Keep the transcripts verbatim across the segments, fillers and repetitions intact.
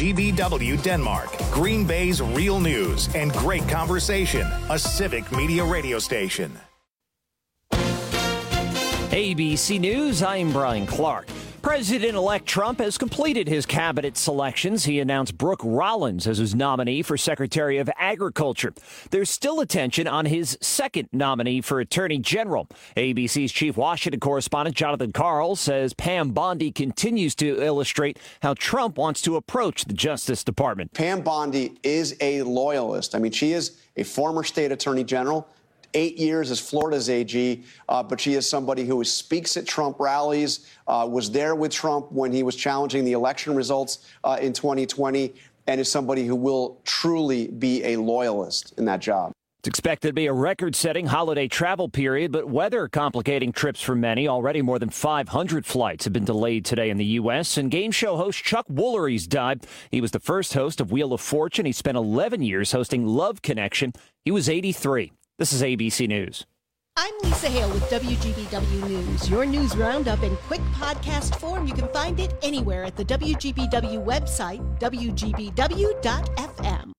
G B W Denmark, Green Bay's real news and great conversation, a Civic Media radio station. A B C News, I'm Brian Clark. President-elect Trump has completed his cabinet selections. He announced Brooke Rollins as his nominee for Secretary of Agriculture. There's still attention on his second nominee for Attorney General. A B C's chief Washington correspondent Jonathan Karl says Pam Bondi continues to illustrate how Trump wants to approach the Justice Department. Pam Bondi is a loyalist. I mean, she is a former state attorney general. Eight years as Florida's A G, uh, but she is somebody who speaks at Trump rallies, uh, was there with Trump when he was challenging the election results uh, in twenty twenty, and is somebody who will truly be a loyalist in that job. It's expected to be a record-setting holiday travel period, but weather complicating trips for many. Already more than five hundred flights have been delayed today in the U S, and game show host Chuck Woolery's died. He was the first host of Wheel of Fortune. He spent eleven years hosting Love Connection. He was eighty-three. This is A B C News. I'm Lisa Hale with W G B W News. Your news roundup in quick podcast form. You can find it anywhere at the W G B W website, W G B W dot F M.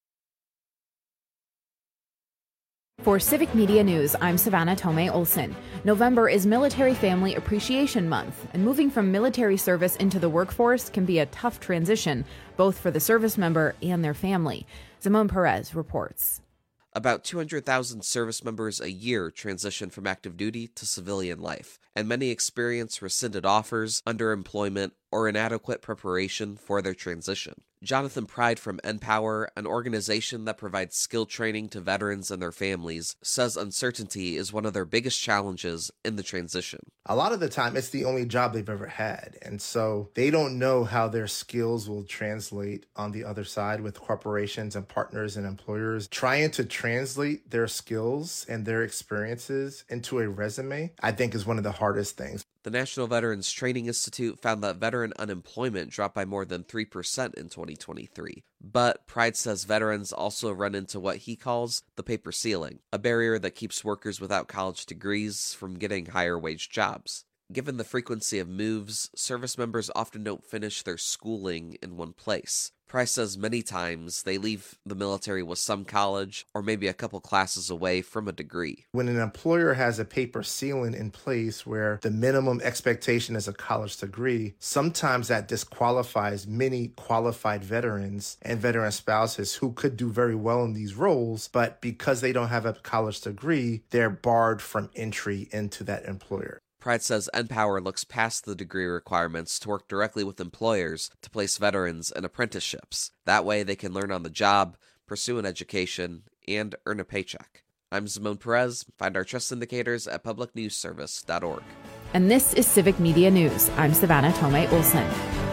For Civic Media News, I'm Savannah Tomei Olson. November is Military Family Appreciation Month, and moving from military service into the workforce can be a tough transition, both for the service member and their family. Simone Perez reports. About two hundred thousand service members a year transition from active duty to civilian life, and many experience rescinded offers, underemployment, or inadequate preparation for their transition. Jonathan Pride from Empower, an organization that provides skill training to veterans and their families, says uncertainty is one of their biggest challenges in the transition. A lot of the time, it's the only job they've ever had. And so they don't know how their skills will translate on the other side with corporations and partners and employers. Trying to translate their skills and their experiences into a resume, I think, is one of the hardest things. The National Veterans Training Institute found that veteran unemployment dropped by more than three percent in twenty twenty-three. But Pride says veterans also run into what he calls the paper ceiling, a barrier that keeps workers without college degrees from getting higher wage jobs. Given the frequency of moves, service members often don't finish their schooling in one place. Price says many times they leave the military with some college or maybe a couple classes away from a degree. When an employer has a paper ceiling in place where the minimum expectation is a college degree, sometimes that disqualifies many qualified veterans and veteran spouses who could do very well in these roles, but because they don't have a college degree, they're barred from entry into that employer. Pride says Empower looks past the degree requirements to work directly with employers to place veterans in apprenticeships. That way they can learn on the job, pursue an education, and earn a paycheck. I'm Simone Perez. Find our trust indicators at public news service dot org. And this is Civic Media News. I'm Savannah Tomei Olson.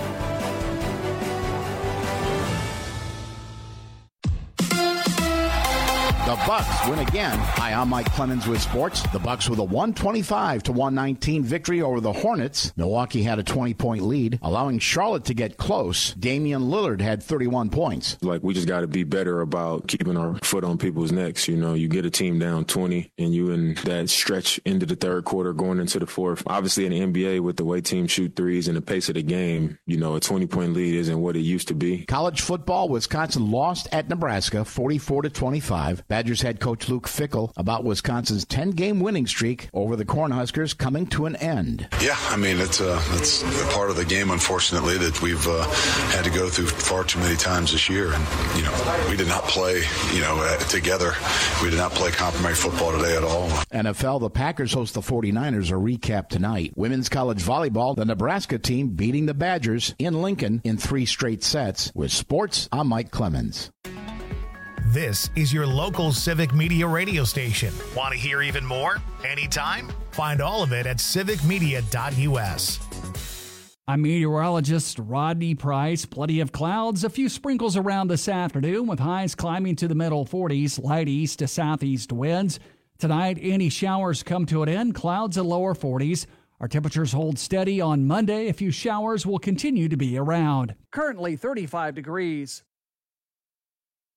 The Bucks win again. Hi, I'm Mike Clemens with sports. The Bucks with a one twenty-five to one nineteen victory over the Hornets. Milwaukee had a twenty-point lead, allowing Charlotte to get close. Damian Lillard had thirty-one points. Like, we just got to be better about keeping our foot on people's necks. You know, you get a team down twenty, and you in that stretch into the third quarter going into the fourth. Obviously, in the N B A, with the way teams shoot threes and the pace of the game, you know, a twenty-point lead isn't what it used to be. College football, Wisconsin lost at Nebraska forty-four to twenty-five. Badgers head coach Luke Fickell about Wisconsin's ten-game winning streak over the Cornhuskers coming to an end. Yeah, I mean, it's a, it's a part of the game, unfortunately, that we've uh, had to go through far too many times this year. And, you know, we did not play, you know, uh, together. We did not play complimentary football today at all. N F L, the Packers host the forty-niners, a recap tonight. Women's college volleyball, the Nebraska team beating the Badgers in Lincoln in three straight sets. With sports, I'm Mike Clemens. This is your local Civic Media radio station. Want to hear even more? Anytime? Find all of it at civic media dot U S. I'm meteorologist Rodney Price. Plenty of clouds, a few sprinkles around this afternoon with highs climbing to the middle forties, light east to southeast winds. Tonight, any showers come to an end, clouds in lower forties. Our temperatures hold steady on Monday. A few showers will continue to be around. Currently thirty-five degrees.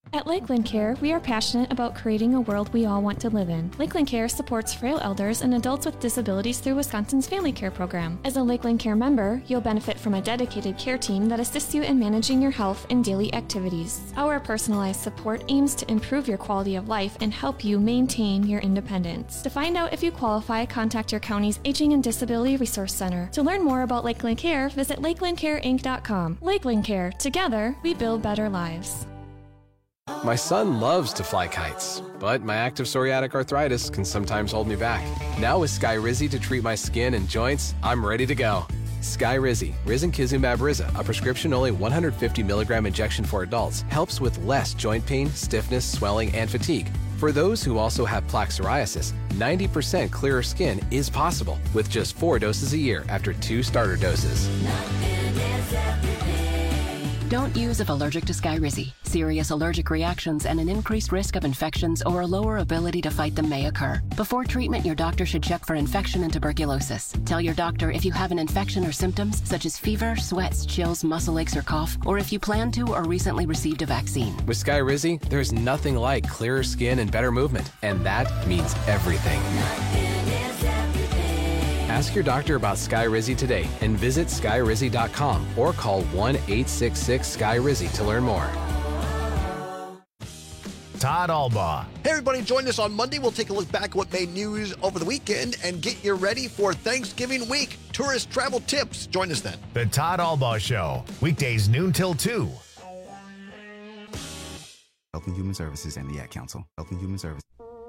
At Lakeland Care, we are passionate about creating a world we all want to live in. Lakeland Care supports frail elders and adults with disabilities through Wisconsin's Family Care Program. As a Lakeland Care member, you'll benefit from a dedicated care team that assists you in managing your health and daily activities. Our personalized support aims to improve your quality of life and help you maintain your independence. To find out if you qualify, contact your county's Aging and Disability Resource Center. To learn more about Lakeland Care, visit lakeland care inc dot com. Lakeland Care. Together, we build better lives. My son loves to fly kites, but my active psoriatic arthritis can sometimes hold me back. Now with Skyrizi to treat my skin and joints, I'm ready to go. Skyrizi, risankizumab Riza, a prescription-only one hundred fifty milligram injection for adults, helps with less joint pain, stiffness, swelling, and fatigue. For those who also have plaque psoriasis, ninety percent clearer skin is possible with just four doses a year after two starter doses. Don't use if allergic to Skyrizi. Serious allergic reactions and an increased risk of infections or a lower ability to fight them may occur. Before treatment, your doctor should check for infection and tuberculosis. Tell your doctor if you have an infection or symptoms such as fever, sweats, chills, muscle aches, or cough, or if you plan to or recently received a vaccine. With Skyrizi, there's nothing like clearer skin and better movement, and that means everything. Ask your doctor about Skyrizi today and visit skyrizi dot com or call one eight six six Sky Rizzy to learn more. Todd Albaugh. Hey everybody, join us on Monday. We'll take a look back at what made news over the weekend and get you ready for Thanksgiving week. Tourist travel tips. Join us then. The Todd Albaugh Show, weekdays noon till two. Health and Human Services and the Ad Council. Health and Human Services.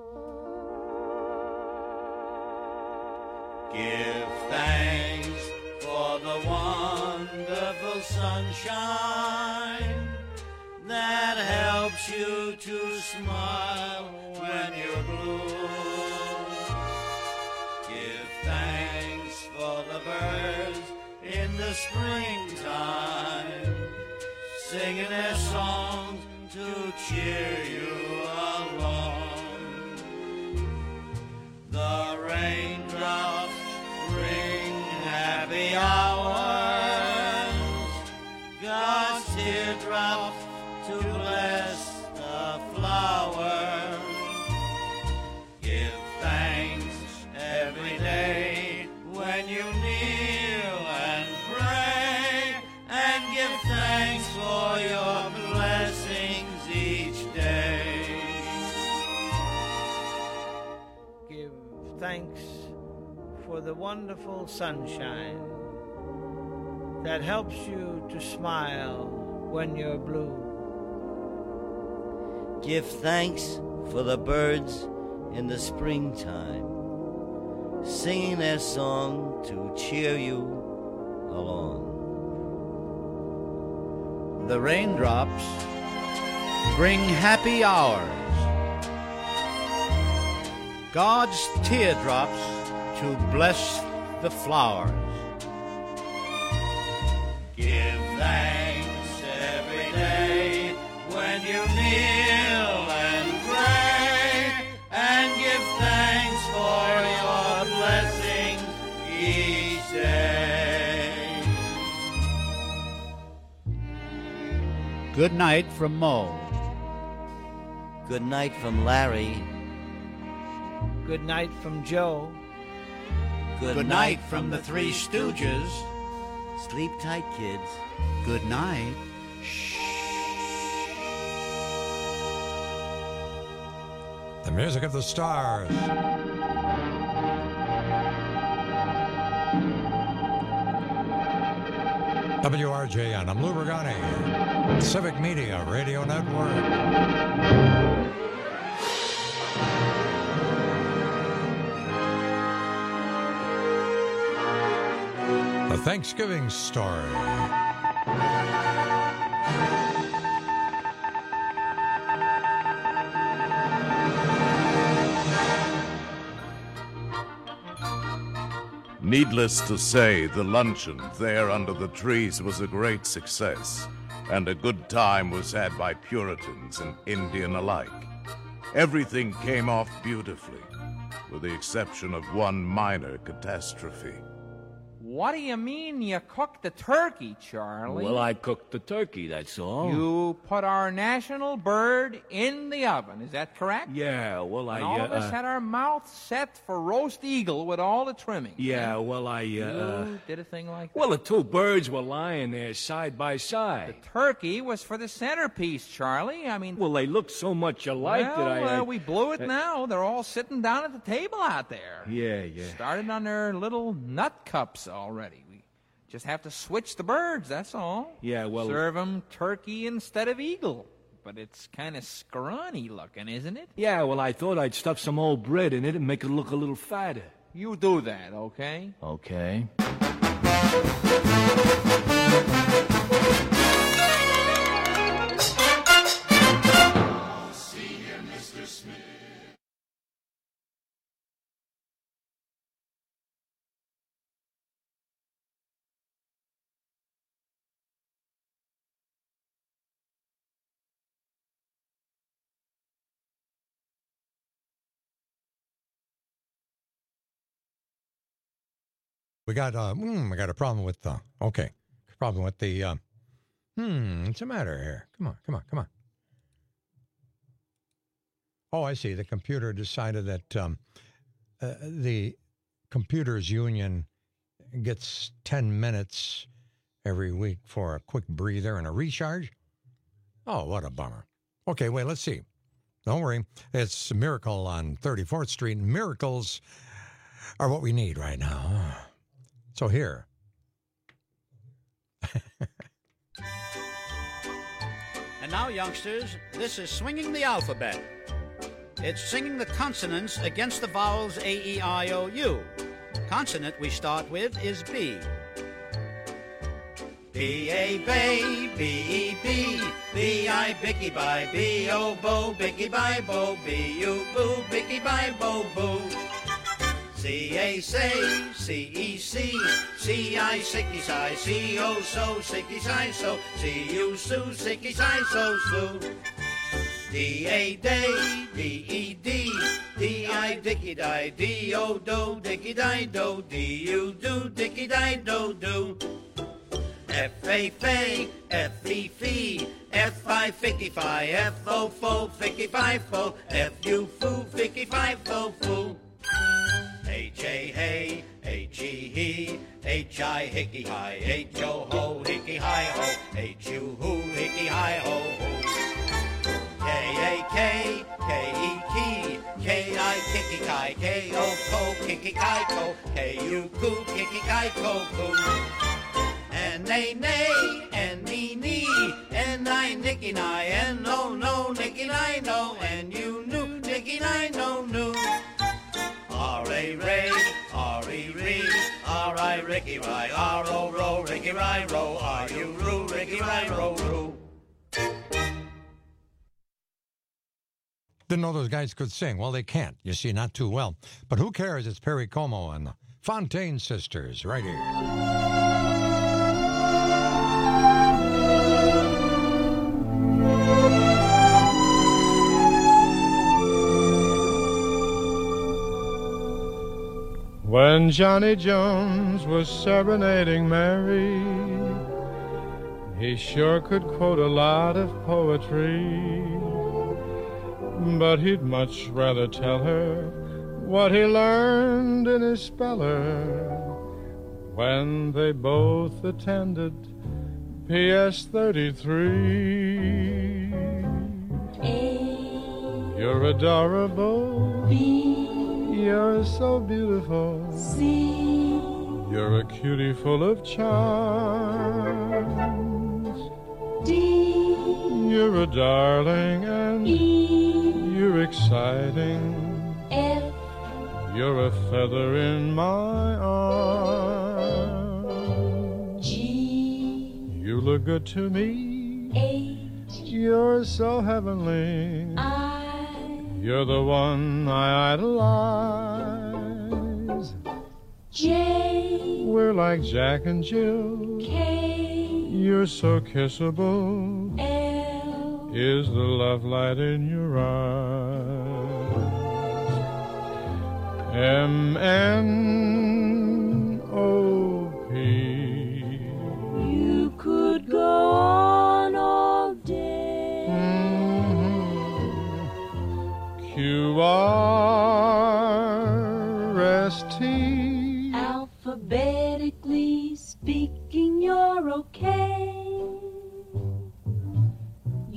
Give thanks for the wonderful sunshine that helps you to smile when you're blue. Give thanks for the birds in the springtime, singing their songs to cheer you along. The raindrops bring happy hours, God's teardrops to bless the flowers. Give thanks every day when you kneel and pray, and give thanks for your blessings each day. Give thanks for the wonderful sunshine that helps you to smile when you're blue. Give thanks for the birds in the springtime, singing their song to cheer you along. The raindrops bring happy hours, God's teardrops to bless the flowers. Give thanks every day when you kneel and pray, and give thanks for your blessings each day. Good night from Mo. Good night from Larry. Good night from Joe. Good, Good night from the Three Stooges. Sleep tight, kids. Good night. The music of the stars. W R J N, I'm Lou Regani, Civic Media Radio Network. The Thanksgiving Story. Needless to say, the luncheon there under the trees was a great success, and a good time was had by Puritans and Indian alike. Everything came off beautifully, with the exception of one minor catastrophe. What do you mean you cooked the turkey, Charlie? Well, I cooked the turkey, that's all. You put our national bird in the oven, is that correct? Yeah, well, I... And all uh, of us had our mouths set for roast eagle with all the trimmings. Yeah, well, I... Uh, You uh, did a thing like that? well, the two birds were lying there side by side. The turkey was for the centerpiece, Charlie. I mean... Well, they look so much alike well, that I... uh, I we blew it uh, now. They're all sitting down at the table out there. Yeah, yeah. Started on their little nut cups already. We just have to switch the birds, that's all. Yeah, well... Serve them turkey instead of eagle. But it's kind of scrawny looking, isn't it? Yeah, well, I thought I'd stuff some old bread in it and make it look a little fatter. You do that, okay? Okay. See here, Mister Smith. We got uh, mm, we got a problem with the okay, problem with the uh, hmm. What's the matter here? Come on, come on, come on. Oh, I see. The computer decided that um, uh, the computers union gets ten minutes every week for a quick breather and a recharge. Oh, what a bummer. Okay, wait. Let's see. Don't worry. It's a miracle on thirty-fourth Street. Miracles are what we need right now. So here. And now, youngsters, this is Swinging the Alphabet. It's singing the consonants against the vowels A, E, I, O, U. Consonant we start with is B. B, A, bay, B, E, B, B, I, bicky, bye, B, O, bo, bicky, bye, bo, B, U, boo, bicky, bye, bo, boo. C, A, say, C, E, C, C, I, sicky, si, C, O, so, sicky, si, so, C, U, su, sicky, si, so, su. D, A, day, D, E, D, D, I, dicky, die, D, O, do, dicky, die, do, D, U, do, dicky, die, do, do. F, A, fay, F, E, fee, F, I, ficky, fi, F, O, fo, ficky, fi, fo, F, U, foo, ficky, fi, fo, foo. H, A, hey, H, E, he, H, I, hickey, hi, H, O, ho, hickey, hi, ho, H, U, hoo, hickey, hi, ho, ho. K, A, K, K, E, key, K, I, kicky, kai, K, O, ko, kicky, kai, ko, K, U, koo, kicky, kai, ko, koo. N, A, nay, N, E, knee, N, I, nicky, ni, N, O, no, nicky, ni, no, N, U, nu, nicky, ni, no, nu. R, A, ray, R, E, ree, R, I, ricky, ry, R, O, ro, ricky, ry, ro, R, U, roo, ricky, ry, ro, roo. Didn't know those guys could sing. Well, they can't. You see, not too well. But who cares? It's Perry Como and the Fontaine Sisters right here. When Johnny Jones was serenading Mary, he sure could quote a lot of poetry, but he'd much rather tell her what he learned in his speller when they both attended P S thirty-three. A. You're adorable. B. You're so beautiful. C. You're a cutie full of charms. D. You're a darling and E. You're exciting. F. You're a feather in my arm. G. You look good to me. H. You're so heavenly. I. You're the one I idolize. J. We're like Jack and Jill. K. You're so kissable. L. Is the love light in your eyes. M, N, O,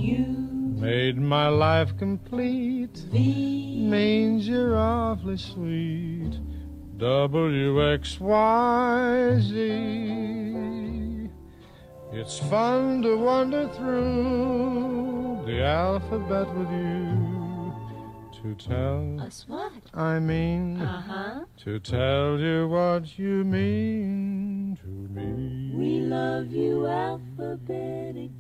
made my life complete. V means you're awfully sweet. W X Y Z. It's fun to wander through the alphabet with you. To tell us what? I mean, uh-huh. to tell you what you mean to me. We love you alphabetically.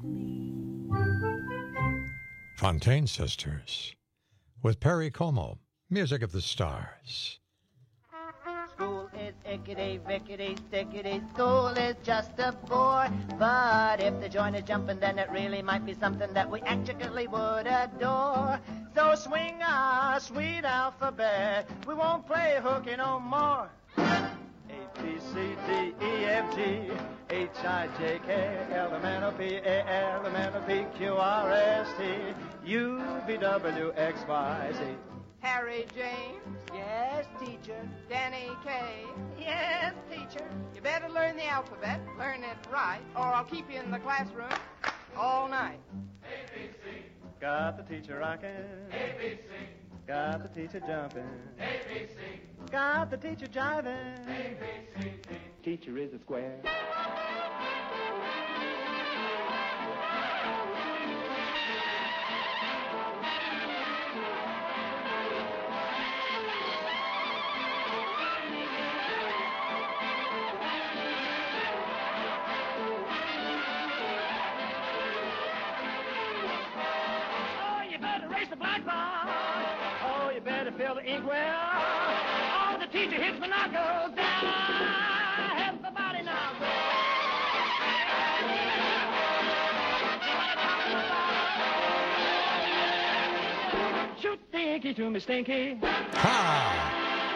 Fontaine Sisters with Perry Como, Music of the Stars. School is ickety, vickety, stickety. School is just a bore. But if the joint is jumping, then it really might be something that we actually would adore. So swing our sweet alphabet. We won't play hooky no more. A, B, C, D, E, F, G, H, I, J, K, L, M, N, O, P, A, L, M, N, O, P, Q, R, S, T, U, V, W, X, Y, Z. Harry James? Yes, teacher. Danny Kaye? Yes, teacher. You better learn the alphabet, learn it right, or I'll keep you in the classroom all night. A B C. Got the teacher rocking. A B C. Got the teacher jumping. A B C. Got the teacher jiving. A B C D. Teacher is a square. The blackboard. Oh, you better fill the inkwell. Oh, the teacher hits the knuckles down. Everybody now. Shoot Dinky to me, Stinky. Ha!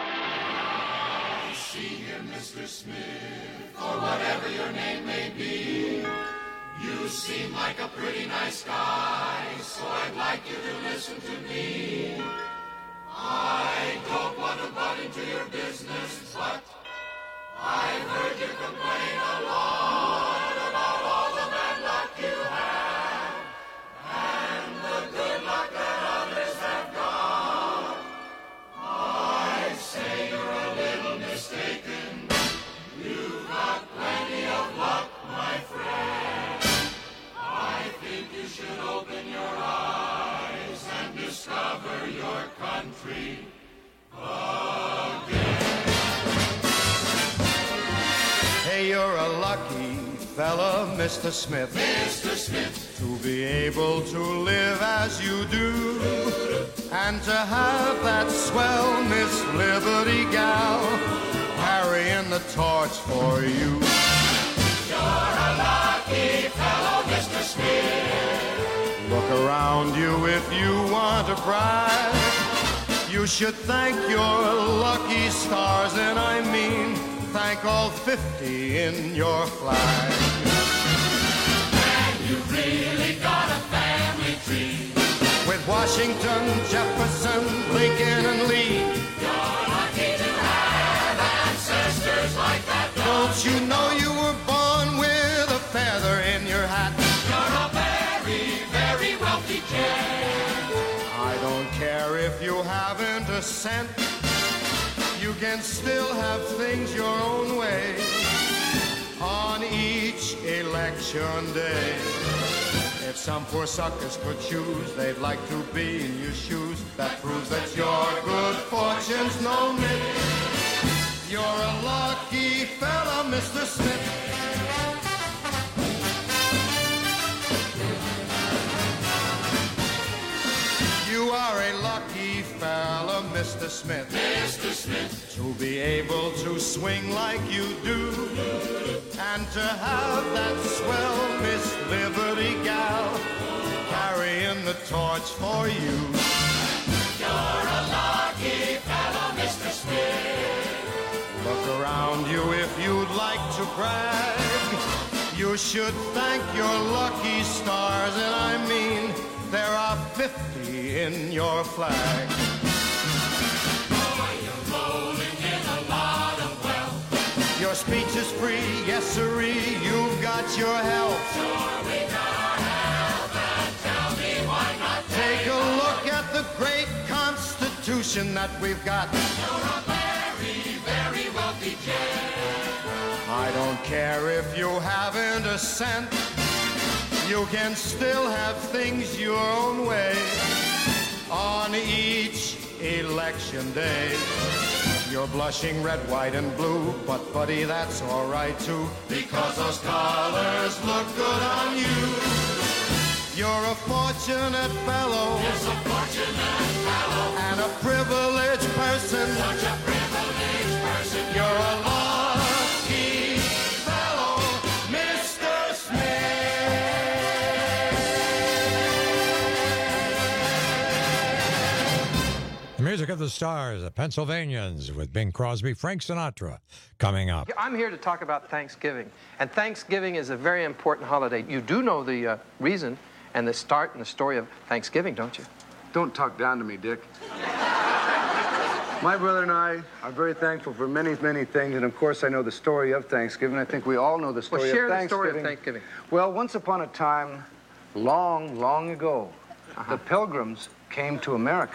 See him, Mister Smith, or whatever your name may be. You seem like a pretty nice guy, so I'd like you to listen to me. I don't want to butt into your business, but I've heard you complain a lot about all the bad luck you have, and the good luck that others have got. I say you're a little mistaken. You've got plenty of luck, my friend. I think you should open your eyes and discover your country again. Hey, you're a lucky fella, Mister Smith. Mister Smith. To be able to live as you do, and to have that swell Miss Liberty gal carrying the torch for you. You're a lucky fellow, Mister Smith. Look around you if you want to brag. You should thank your lucky stars, and I mean thank all fifty in your flag. And you've really got a family tree. With Washington, Jefferson, Lincoln, and Lee. You're lucky to have ancestors like that. Don't you know you were born with a feather in your hat? You're a very, very wealthy gent. I don't care if you haven't a cent. You can still have things your own way on each election day. If some poor suckers could choose, they'd like to be in your shoes. That proves that your good fortune's no myth. You're a lucky fella, Mister Smith. You are a lucky fella, Mister Smith. Mister Smith. To be able to swing like you do, and to have that swell Miss Liberty gal carrying the torch for you. You're a lucky fellow, Mister Smith. Look around you if you'd like to brag. You should thank your lucky stars, and I mean there are fifty in your flag. Boy, you're rolling in a lot of wealth. Your speech is free, yes sirree, you've got your health. Sure, we got our health, and tell me Constitution that we've got. You're a very, very wealthy gent. I don't care if you haven't a cent. You can still have things your own way on each election day. You're blushing red, white, and blue, but buddy, that's all right too, because those colors look good on you. You're a fortunate fellow, yes, a fortunate fellow, and a privileged person, such a privileged person. You're a lucky fellow, Mister Smith. The music of the stars, the Pennsylvanians, with Bing Crosby, Frank Sinatra, coming up. I'm here to talk about Thanksgiving, and Thanksgiving is a very important holiday. You do know the uh, reason and the start and the story of Thanksgiving, don't you? Don't talk down to me, Dick. My brother and I are very thankful for many, many things, and of course I know the story of Thanksgiving. I think we all know the story well, share of Thanksgiving. the story of Thanksgiving. Well, once upon a time, long, long ago, uh-huh. the Pilgrims came to America.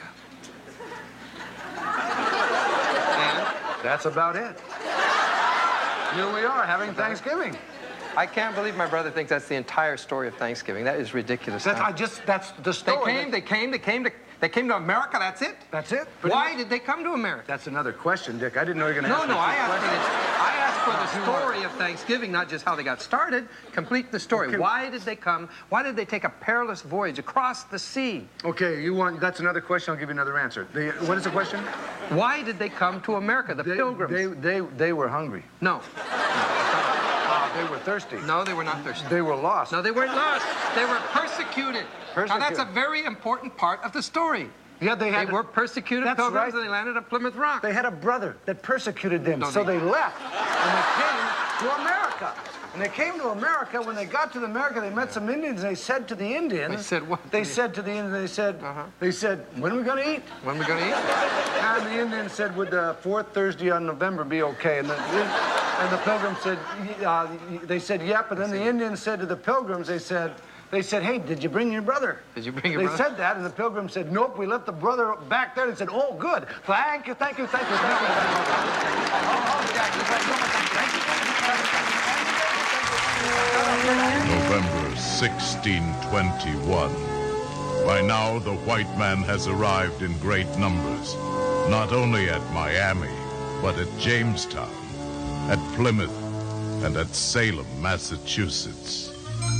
And? That's about it. Here we are having Thanksgiving. I can't believe my brother thinks that's the entire story of Thanksgiving. That is ridiculous. That's, I just, that's the story. They came, they came, they came to, they came to America, that's it? That's it. Why did they come to America? That's another question, Dick. I didn't know you were going to no, ask No, me no, I asked, question. for the, I asked for the story of Thanksgiving, not just how they got started. Complete the story. Okay. Why did they come? Why did they take a perilous voyage across the sea? Okay, you want, that's another question. I'll give you another answer. The, what is the question? Why did they come to America, the they, Pilgrims? They, they, they were hungry. No. Uh, they were thirsty. No, they were not thirsty. They were lost. No, they weren't lost. They were persecuted. Persecuted. Now, that's a very important part of the story. Yeah, they had. They were persecuted That's Pilgrims, right. and they landed at Plymouth Rock. They had a brother that persecuted them, No, so they- they left, and they came to America. And they came to America. When they got to America, they met some Indians, and they said to the Indians... They said what? They said to the Indians, they said, Uh-huh. they said, when are we going to eat? When are we going to eat? And the Indians said, would the fourth Thursday on November be okay? And the, and the Pilgrims said, uh, they said, yep. And then the Indians said to the Pilgrims, they said, They said, hey, did you bring your brother? Did you bring your they brother? They said that, and the Pilgrims said, nope, we left the brother back there. They said, oh, good. Thank you, thank you, thank you, thank you. November sixteen twenty-one. By now, the white man has arrived in great numbers, not only at Miami, but at Jamestown, at Plymouth, and at Salem, Massachusetts.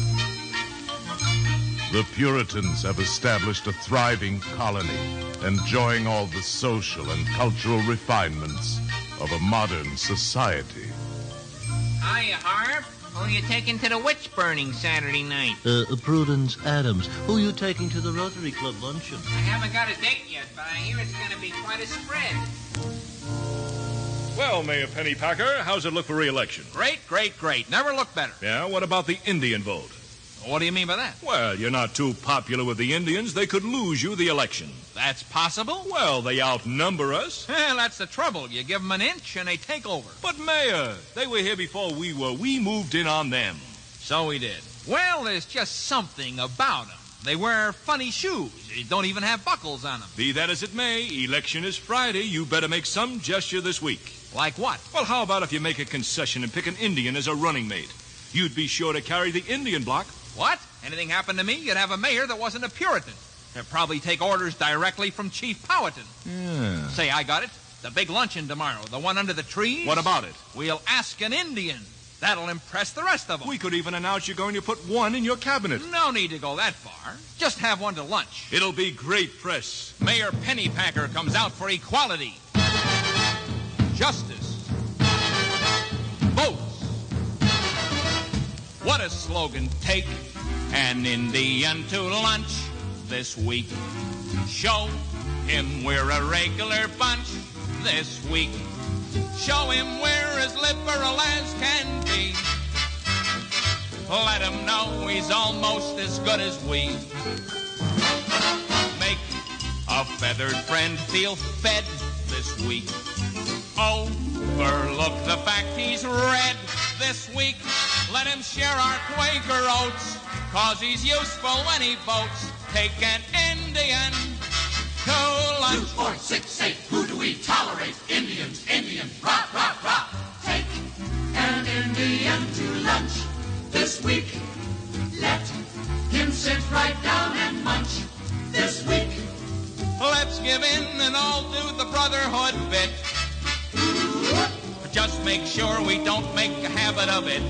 The Puritans have established a thriving colony, enjoying all the social and cultural refinements of a modern society. Hiya, Harp. Who are you taking to the witch burning Saturday night? Uh, Prudence Adams. Who are you taking to the Rotary Club luncheon? I haven't got a date yet, but I hear it's going to be quite a spread. Well, Mayor Pennypacker, how's it look for re-election? Great, great, great. Never looked better. Yeah, what about the Indian vote? What do you mean by that? Well, you're not too popular with the Indians. They could lose you the election. That's possible? Well, they outnumber us. Well, that's the trouble. You give them an inch and they take over. But, Mayor, they were here before we were. We moved in on them. So we did. Well, there's just something about them. They wear funny shoes. They don't even have buckles on them. Be that as it may, election is Friday. You better make some gesture this week. Like what? Well, how about if you make a concession and pick an Indian as a running mate? You'd be sure to carry the Indian block. What? Anything happened to me, you'd have a mayor that wasn't a Puritan. They'd probably take orders directly from Chief Powhatan. Yeah. Say, I got it. The big luncheon tomorrow, the one under the trees. What about it? We'll ask an Indian. That'll impress the rest of them. We could even announce you're going to put one in your cabinet. No need to go that far. Just have one to lunch. It'll be great press. Mayor Pennypacker comes out for equality, justice, votes. What a slogan. Take an Indian to lunch this week. Show him we're a regular bunch this week. Show him we're as liberal as can be. Let him know he's almost as good as we. Make a feathered friend feel fed this week. Overlook the fact he's red this week. Let him share our Quaker oats, cause he's useful when he votes. Take an Indian to lunch. Two, four, six, eight, who do we tolerate? Indians, Indians, rock, rock, rock. Take an Indian to lunch this week. Let him sit right down and munch this week. Let's give in and all do the brotherhood bit. Just make sure we don't make a habit of it.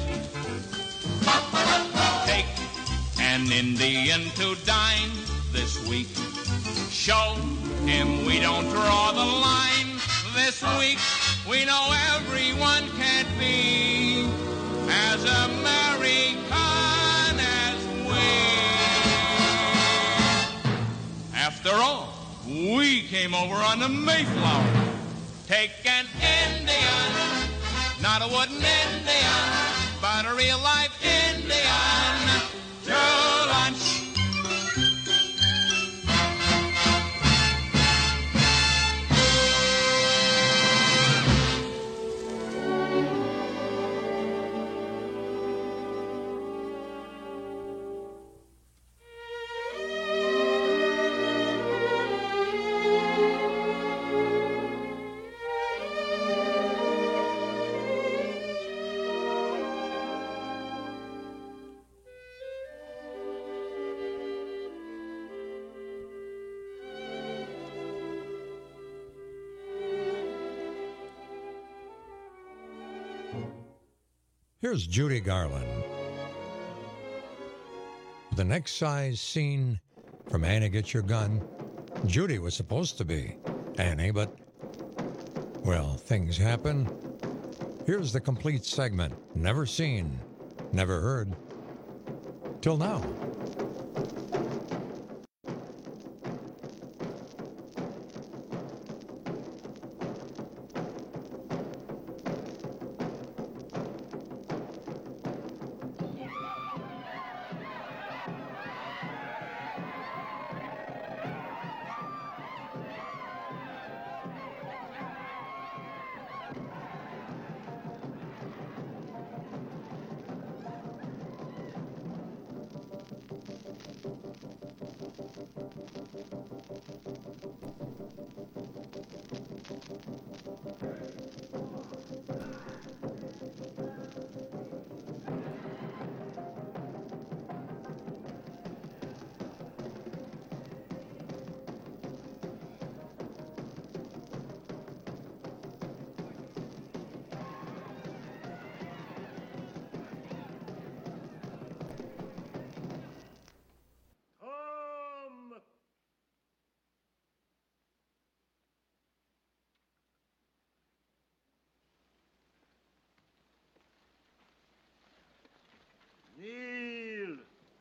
Take an Indian to dine this week. Show him we don't draw the line this week. We know everyone can't be as American as we. After all, we came over on the Mayflower. Take an Indian, not a wooden Indian, but a real life Indian to lunch. Here's Judy Garland. The next size scene from Annie Get Your Gun. Judy was supposed to be Annie, but, well, things happen. Here's the complete segment. Never seen, never heard. Till now. Kneel.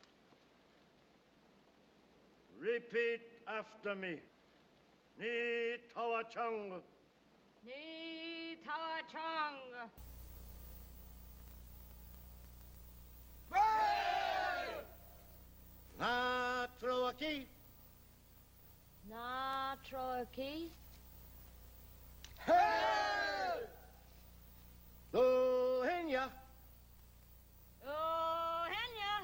Repeat after me. Ni Tawa Chung. Ni Tawa Chung. Na Troaki. Na Troaki. Hey! Do Henya. Oh, Henya.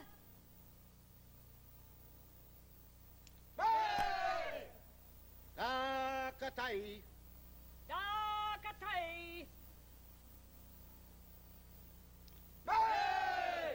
Hey! Da Katai. Da Katai. Hey!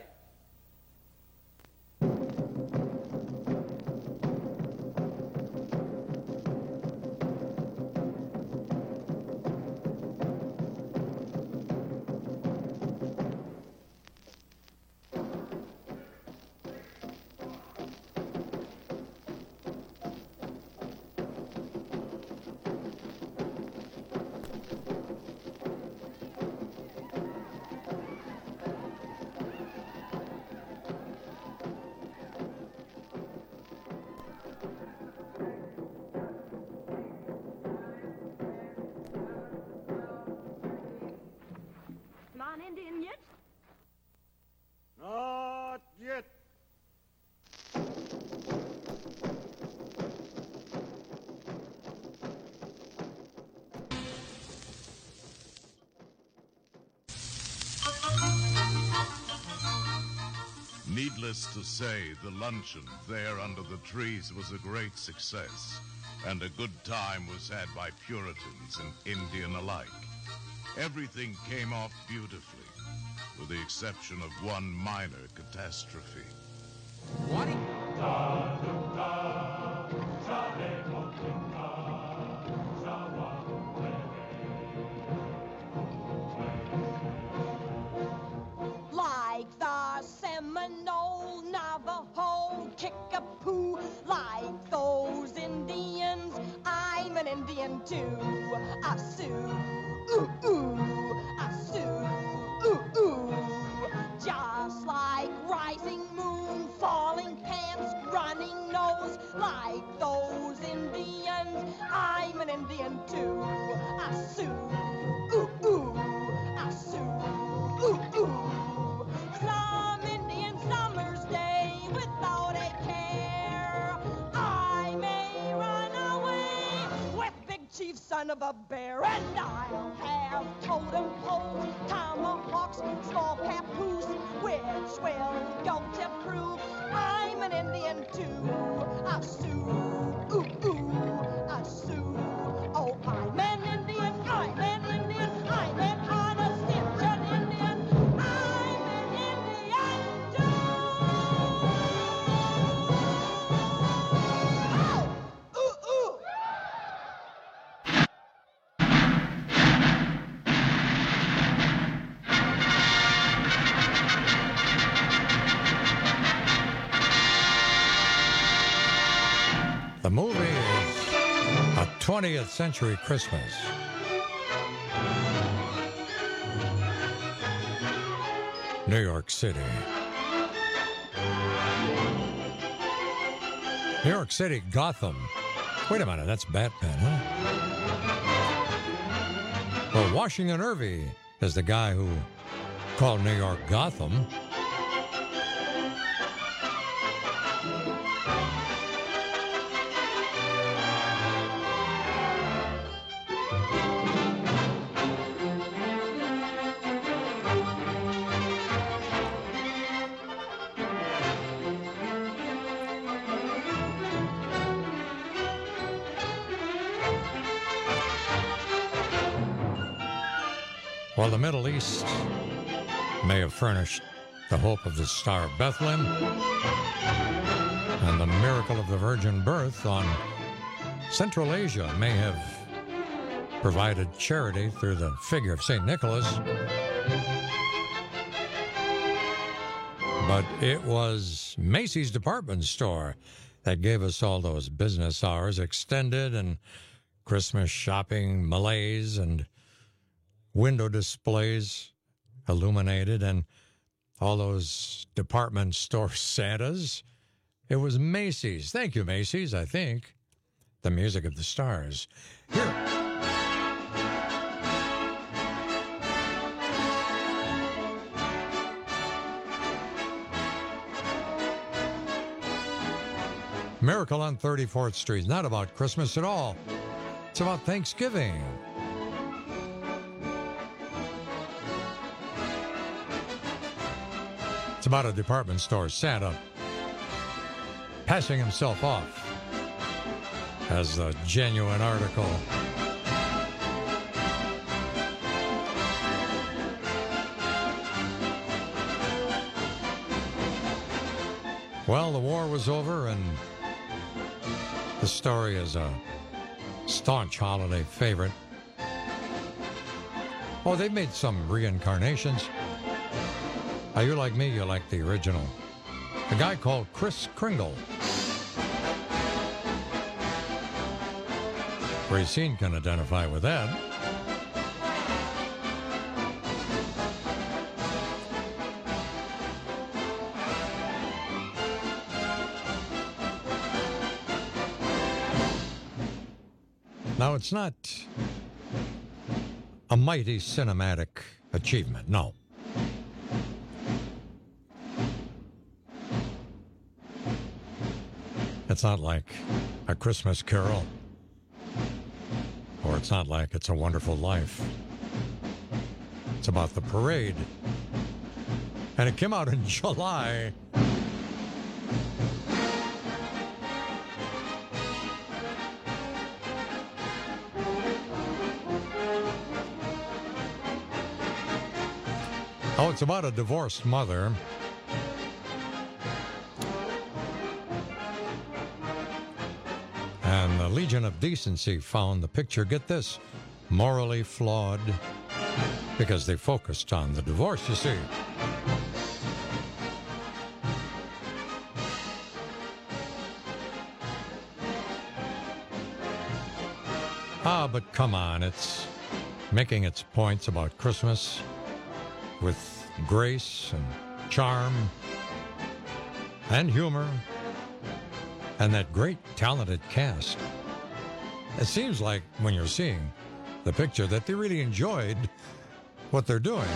Man Indian yet? Not yet. Needless to say, the luncheon there under the trees was a great success. and a good time was had by Puritans and Indian alike. Everything came off beautifully, with the exception of one minor catastrophe. What? Like the Seminole, Navajo, Kickapoo, like those Indians, I'm an Indian too. A Sioux, ooh, ooh, a Sioux, ooh, ooh. Just like rising moon, falling pants, running nose, like those Indians, I'm an Indian too. A Sioux, ooh, ooh, a Sioux, ooh, ooh. Some Indian summer's day without a care. I may run away with Big Chief, son of a bear, and I'll have totem poles, tomahawks, small papoose, which will go to prove I'm an Indian too. A Sioux, ooh, ooh, a Sioux. Oh, I'm an Indian, I'm an Indian, I'm an honest Indian Indian. I'm an Indian too. Oh, ooh, ooh. The movie is A twentieth Century Christmas. New York City. New York City, Gotham. Wait a minute, that's Batman, huh? Well, Washington Irving is the guy who called New York Gotham. While the Middle East may have furnished the hope of the Star of Bethlehem and the miracle of the virgin birth, on Central Asia may have provided charity through the figure of Saint Nicholas. But it was Macy's department store that gave us all those business hours extended and Christmas shopping malaise and window displays illuminated and all those department store Santas. It was Macy's. Thank you, Macy's, I think. The music of the stars. Here. Miracle on thirty-fourth Street is not about Christmas at all. It's about Thanksgiving. It's about a department store Santa passing himself off as the genuine article. Well, the war was over, and the story is a staunch holiday favorite. Oh, they've made some reincarnations. Are you like me? You like the original. A guy called Kris Kringle. Racine can identify with that. Now, it's not a mighty cinematic achievement, no. It's not like A Christmas Carol, or it's not like It's a Wonderful Life. It's about the parade. And it came out in July. Oh, it's about a divorced mother. And the Legion of Decency found the picture, get this, morally flawed because they focused on the divorce, you see. Ah, but come on, it's making its points about Christmas with grace and charm and humor and that great talented cast. It seems like when you're seeing the picture that they really enjoyed what they're doing.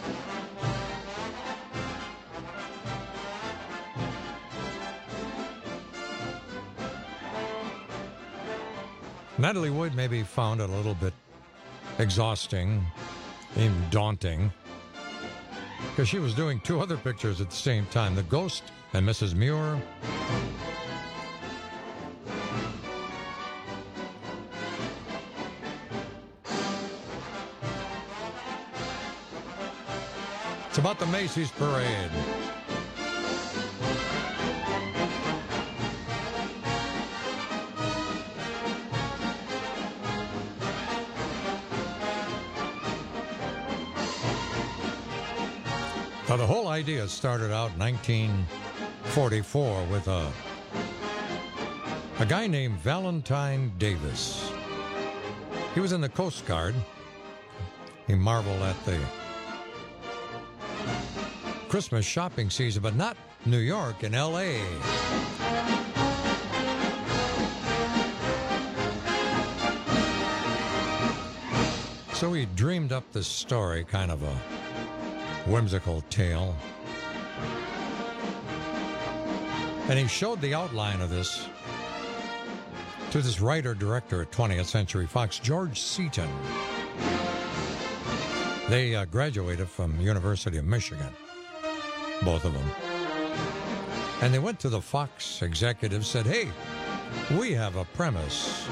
Natalie Wood maybe found it a little bit exhausting, even daunting, because she was doing two other pictures at the same time, The Ghost and Missus Muir. It's about the Macy's Parade. Now, the whole idea started out in nineteen forty-four with a, a guy named Valentine Davis. He was in the Coast Guard. He marveled at the Christmas shopping season, but not New York, in L A So he dreamed up this story, kind of a whimsical tale. And he showed the outline of this to this writer-director at twentieth Century Fox, George Seaton. They uh, graduated from University of Michigan, both of them. And they went to the Fox executives, said, hey, we have a premise.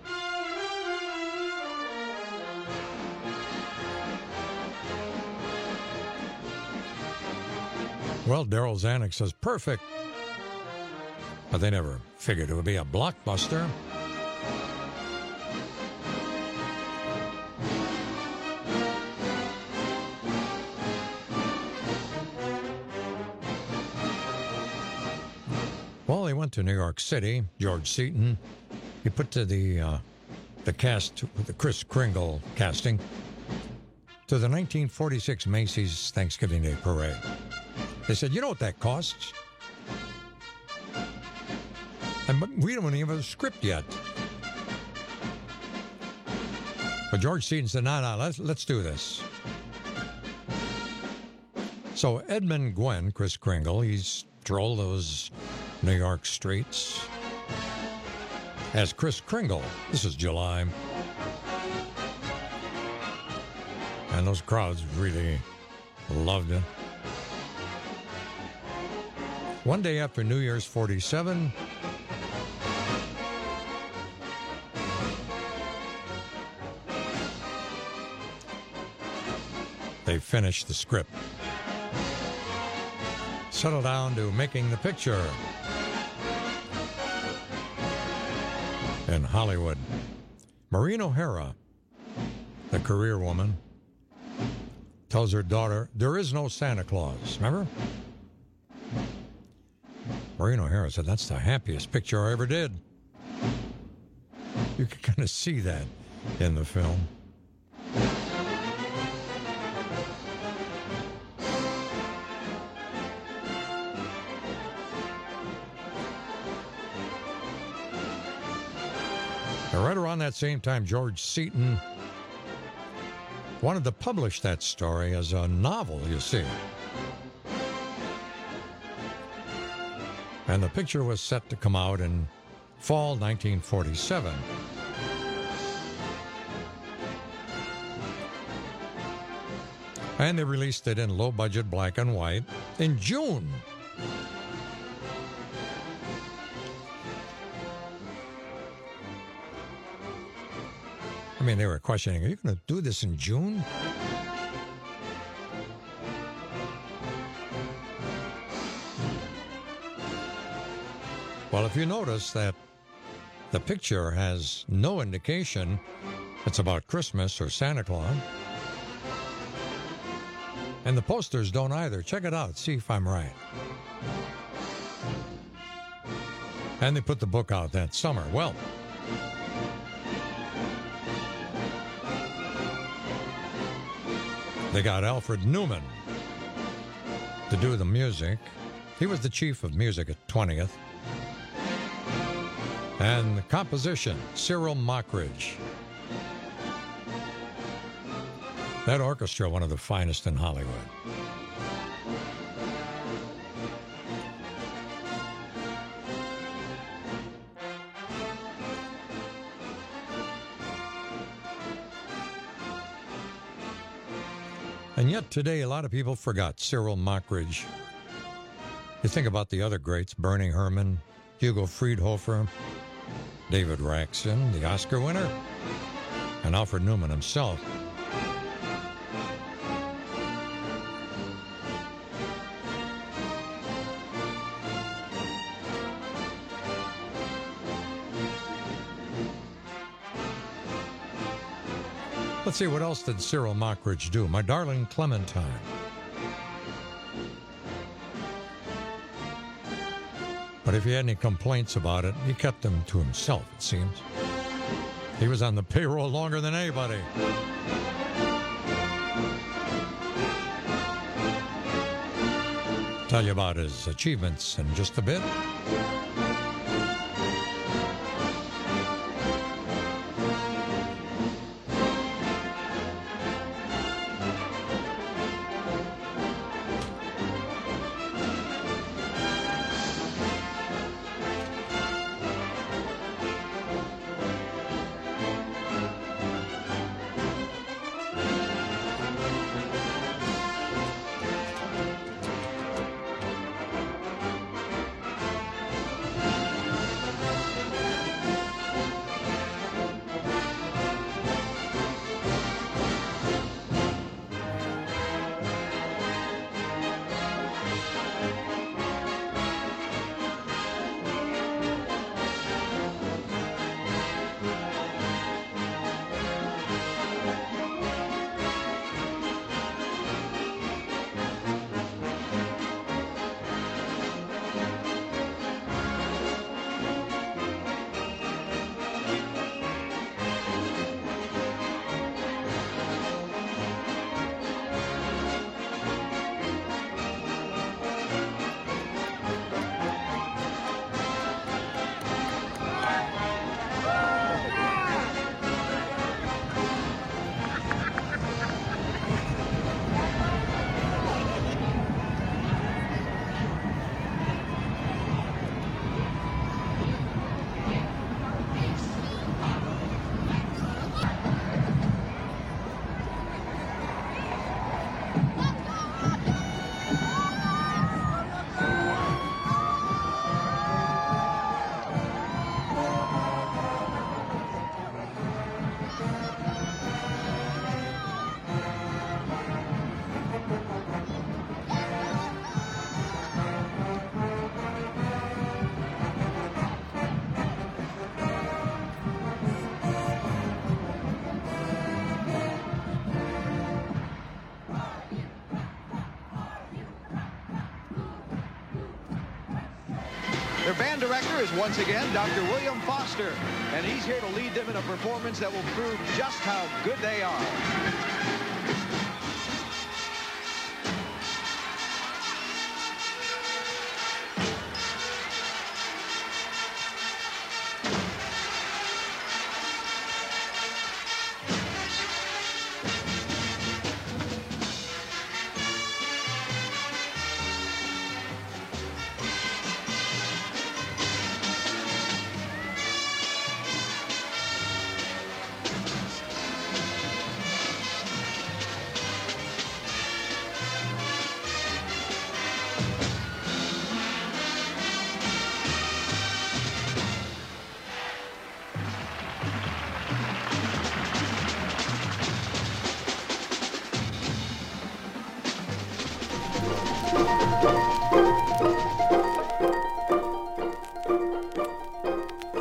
Well, Daryl Zanuck says, perfect. But they never figured it would be a blockbuster. Well, they went to New York City. George Seaton, he put to the uh, the cast, the Kris Kringle casting, to the nineteen forty-six Macy's Thanksgiving Day Parade. They said, you know what that costs? And we don't even have a script yet. But George Seaton said, no, no, let's, let's do this. So Edmund Gwenn, Kris Kringle, he's strolled those New York streets as Kris Kringle. This is July. And those crowds really loved it. One day after New Year's forty-seven, they finished the script. Settled down to making the picture in Hollywood. Maureen O'Hara, the career woman, tells her daughter, there is no Santa Claus. Remember? Maureen O'Hara said, that's the happiest picture I ever did. You can kind of see that in the film. And right around that same time, George Seaton wanted to publish that story as a novel, you see. And the picture was set to come out in fall nineteen forty-seven. And they released it in low-budget black and white in June. I mean, they were questioning, are you going to do this in June? Well, if you notice that the picture has no indication it's about Christmas or Santa Claus, and the posters don't either. Check it out, see if I'm right. And they put the book out that summer. Well, they got Alfred Newman to do the music. He was the chief of music at twentieth. And the composition, Cyril Mockridge. That orchestra, one of the finest in Hollywood. And yet today, a lot of people forgot Cyril Mockridge. You think about the other greats, Bernie Herrmann, Hugo Friedhofer, David Raxon, the Oscar winner, and Alfred Newman himself. Let's see, what else did Cyril Mockridge do? My Darling Clementine. But if he had any complaints about it, he kept them to himself, it seems. He was on the payroll longer than anybody. Tell you about his achievements in just a bit. Their band director is once again Doctor William Foster, and he's here to lead them in a performance that will prove just how good they are.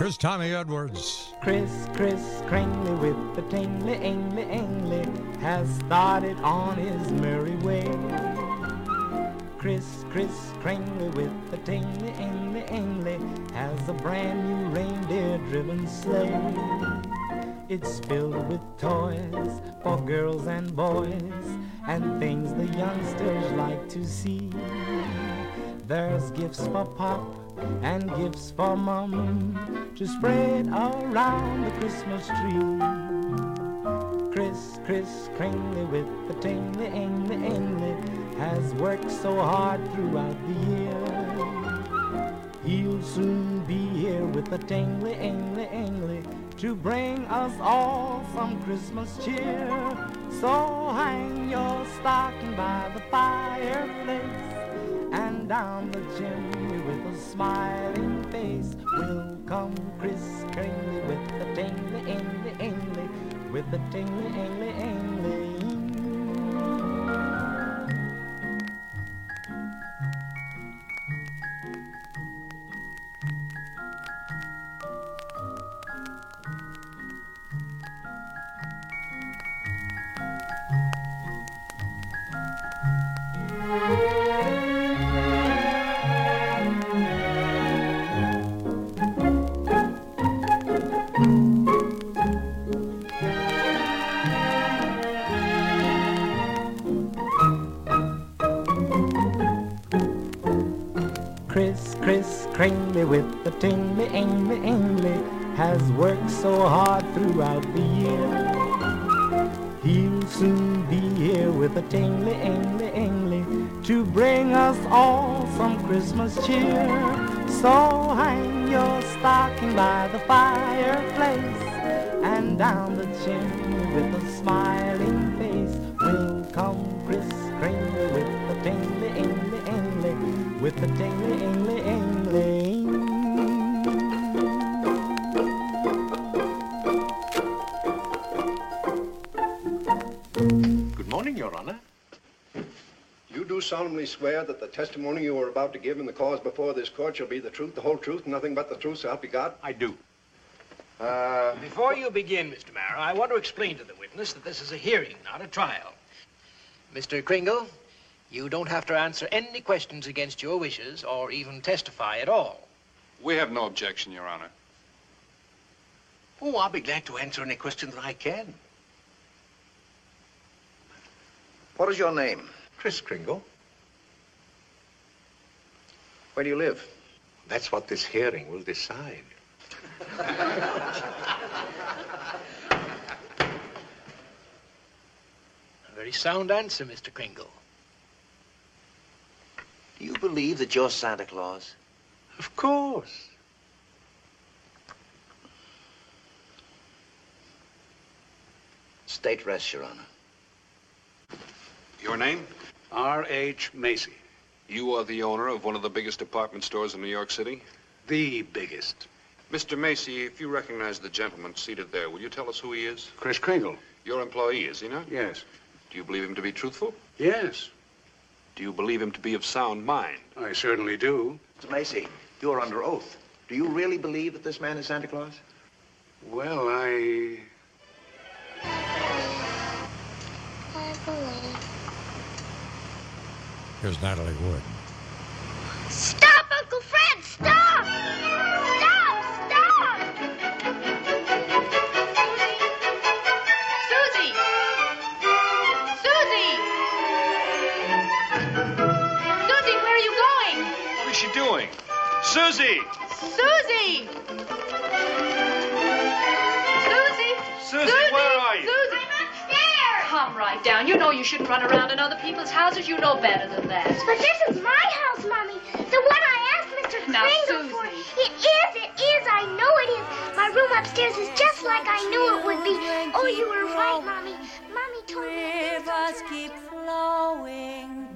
Here's Tommy Edwards. Chris, Chris Cringley with the tingly, angly, angly has started on his merry way. Chris, Chris Cringley with the tingly, angly, angly has a brand new reindeer-driven sleigh. It's filled with toys for girls and boys and things the youngsters like to see. There's gifts for Pop and gifts for Mum to spread around the Christmas tree. Chris, Chris Cringley with the tingly, angly, angly has worked so hard throughout the year. He'll soon be here with the tingly, angly, angly to bring us all some Christmas cheer. So hang your stocking by the fireplace and down the chimney with a smiling face will come Chris Cringley with the tingly, angly, angly, with the tingly, angly, angly. Chris, Chris Cringley with the tingly, angly, angly has worked so hard throughout the year. He'll soon be here with a tingly, angly, angly to bring us all some Christmas cheer. So hang your stocking by the fireplace and down the chimney with a smiling face will come Chris Cringley with the tingly, angly, angly, with the tingly, angly, angly. Good morning, Your Honor. You do solemnly swear that the testimony you are about to give in the cause before this court shall be the truth, the whole truth, and nothing but the truth, so help you God? I do. Uh, Before you begin, Mister Marrow, I want to explain to the witness that this is a hearing, not a trial. Mister Kringle, you don't have to answer any questions against your wishes or even testify at all. We have no objection, Your Honor. Oh, I'll be glad to answer any question that I can. what is your name? Chris Kringle. Where do you live? That's what this hearing will decide. A very sound answer, Mister Kringle. Do you believe that you're Santa Claus? Of course. State rest, Your Honor. Your name? R H Macy. You are the owner of one of the biggest department stores in New York City? The biggest. Mister Macy, if you recognize the gentleman seated there, will you tell us who he is? Chris Kringle. Your employee, is he not? Yes. Do you believe him to be truthful? Yes. Do you believe him to be of sound mind? I certainly do. Mister Macy, you're under oath. Do you really believe that this man is Santa Claus? Well, I... Here's Natalie Wood. Stop, Uncle Fred! Stop! Stop! Stop! Susie! Susie! Susie, where are you going? What is she doing? Susie! Susie! Susie! Susie, where are you? Susie! I'm upstairs! Calm right down. You know you shouldn't run around in other people's houses. You know better than that. But this is my house, Mommy. The one I asked Mister Now, Kringle for. It is, it is. I know it is. My room upstairs is just like I knew it would be. Oh, you were right, Mommy. Mommy told me. Rivers keep flowing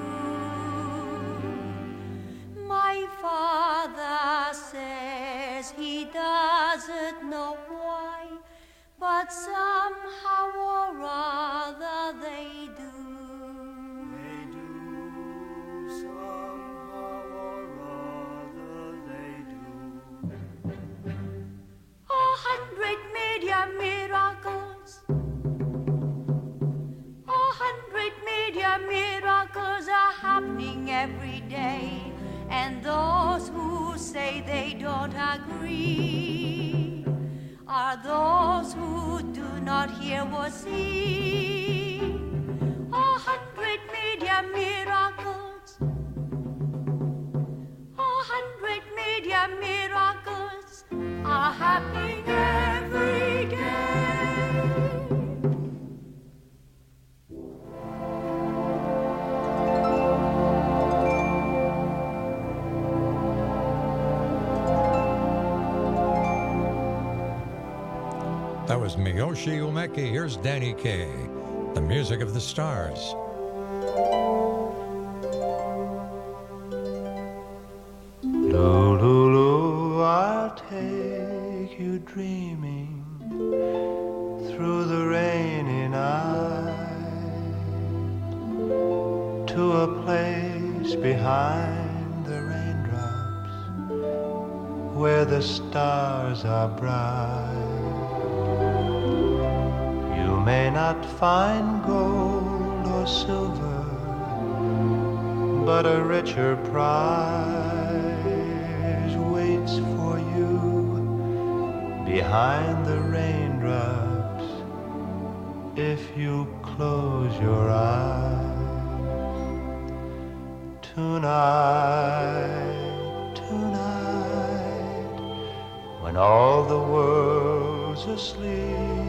too. My father says he doesn't know why, but somehow or other they do. They do, somehow or other they do. they don't agree are those who do not hear or see. A hundred media miracles, a hundred media miracles are happening every day. That was Miyoshi Umeki. Here's Danny Kaye, The Music of the Stars. Lulu, I'll take you dreaming through the rainy night to a place behind the raindrops where the stars are bright. You may not find gold or silver, but a richer prize waits for you behind the raindrops if you close your eyes. Tonight, tonight, when all the world's asleep,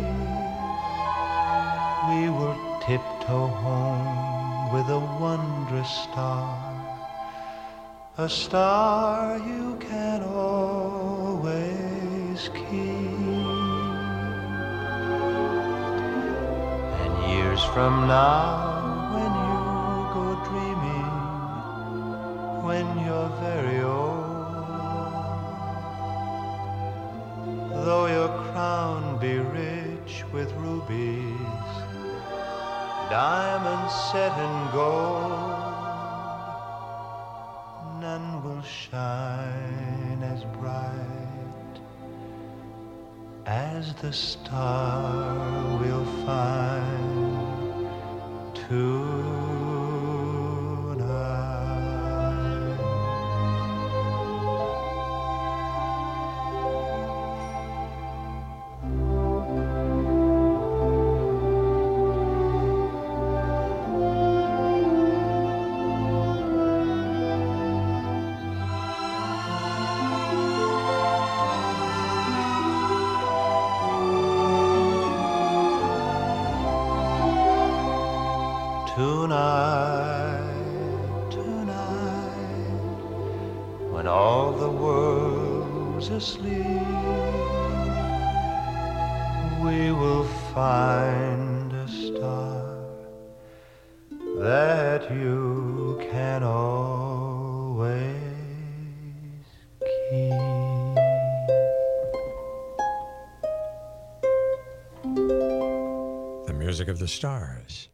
we will tiptoe home with a wondrous star, a star you can always keep. And years from now, when you go dreaming, when you're very old, though your crown be rich with rubies, diamonds set in gold, none will shine as bright as the star we'll find tonight. Tonight, tonight, when all the world's asleep, we will find a star that you can always keep. The Music of the Stars.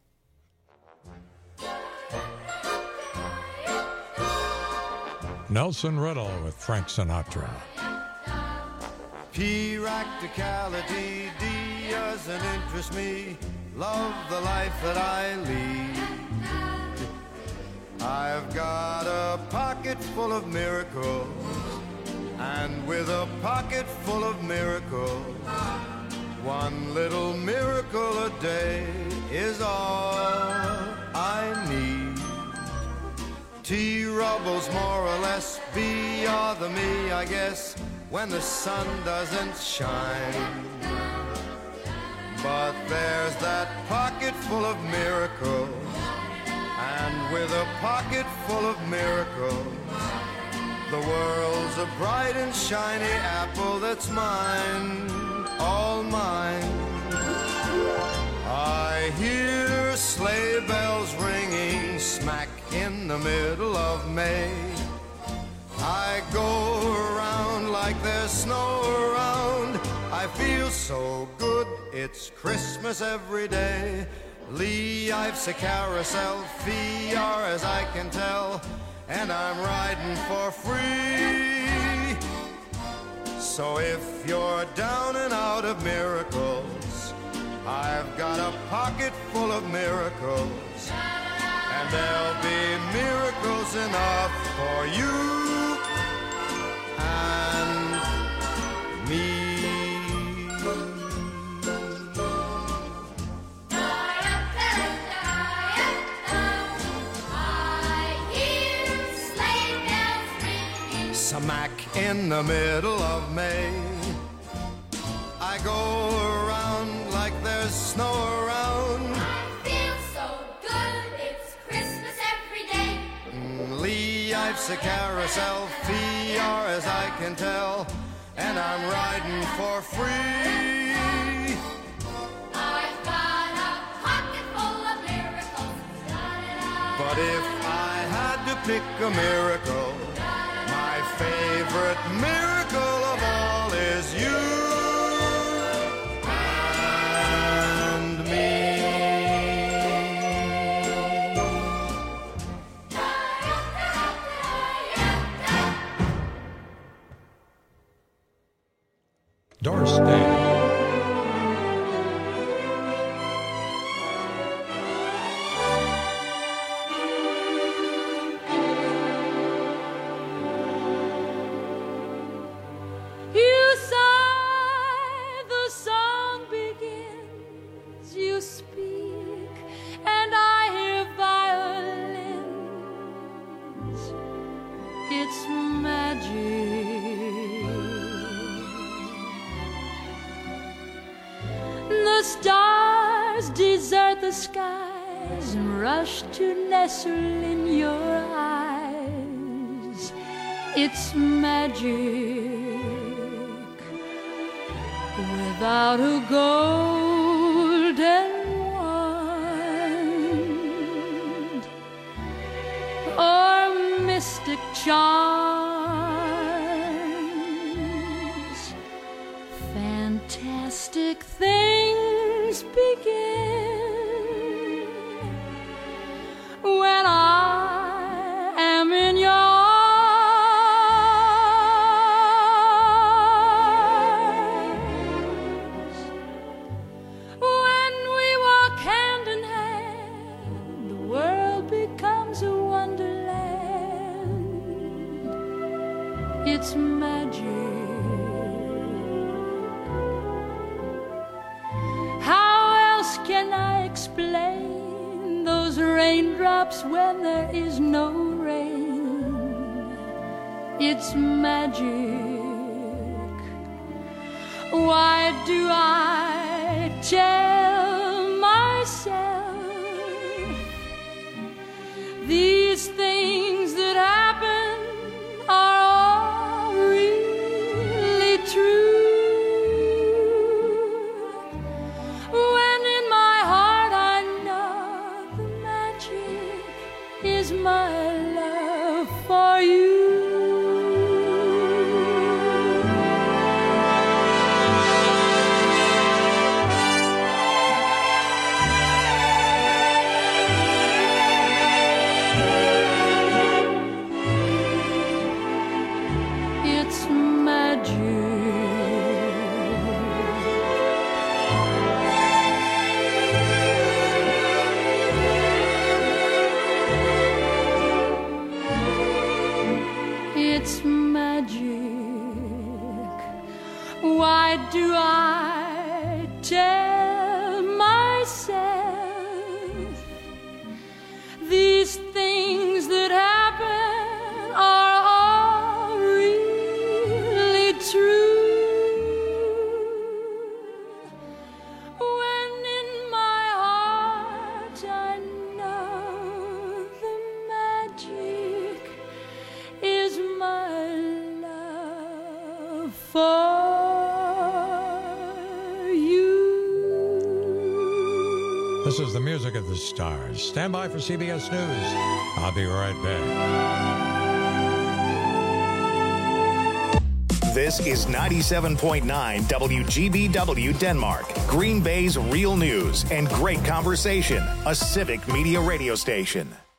Nelson Riddle with Frank Sinatra. Practicality D doesn't interest me. Love the life that I lead. I've got a pocket full of miracles, and with a pocket full of miracles, one little miracle a day is all I need. T-Rubble's more or less be or the me, I guess, when the sun doesn't shine. But there's that pocket full of miracles, and with a pocket full of miracles, the world's a bright and shiny apple that's mine, all mine. I hear sleigh bells ringing smack in the middle of May. I go around like there's snow around. I feel so good, it's Christmas every day. Lee, Ives a carousel, fee are as I can tell, and I'm riding for free. So if you're down and out of miracles, I've got a pocket full of miracles, and there'll be miracles enough for you and me. Smack in the middle of May, I go around like there's snow around. I feel so good, it's Christmas every day. Mm, Lee, life's a carousel, far as I can tell, and I'm riding for free. I've got a pocket full of miracles. But if I had to pick a miracle, my favorite miracle of all is you and me. Doris Day. You sigh, the song begins, you speak, and I hear violins. It's magic. The stars desert the skies and rush to nestle in your eyes. It's magic. Without a golden wand or mystic charms, fantastic things begin when I am in your arms. When we walk hand in hand, the world becomes a wonderland. It's magic. How else can I explain those raindrops when there is no rain? It's magic. Why do I tell myself these things that happen are all really true? When in my heart I know the magic is my love for you. It's magic. It's magic. Why do I tell myself these things that happen are all really true? When in my heart I know the magic is my love for you. This is the music of the stars. Stand by for C B S News. I'll be right back. This is ninety-seven point nine W G B W Denmark, Green Bay's real news and great conversation, a civic media radio station.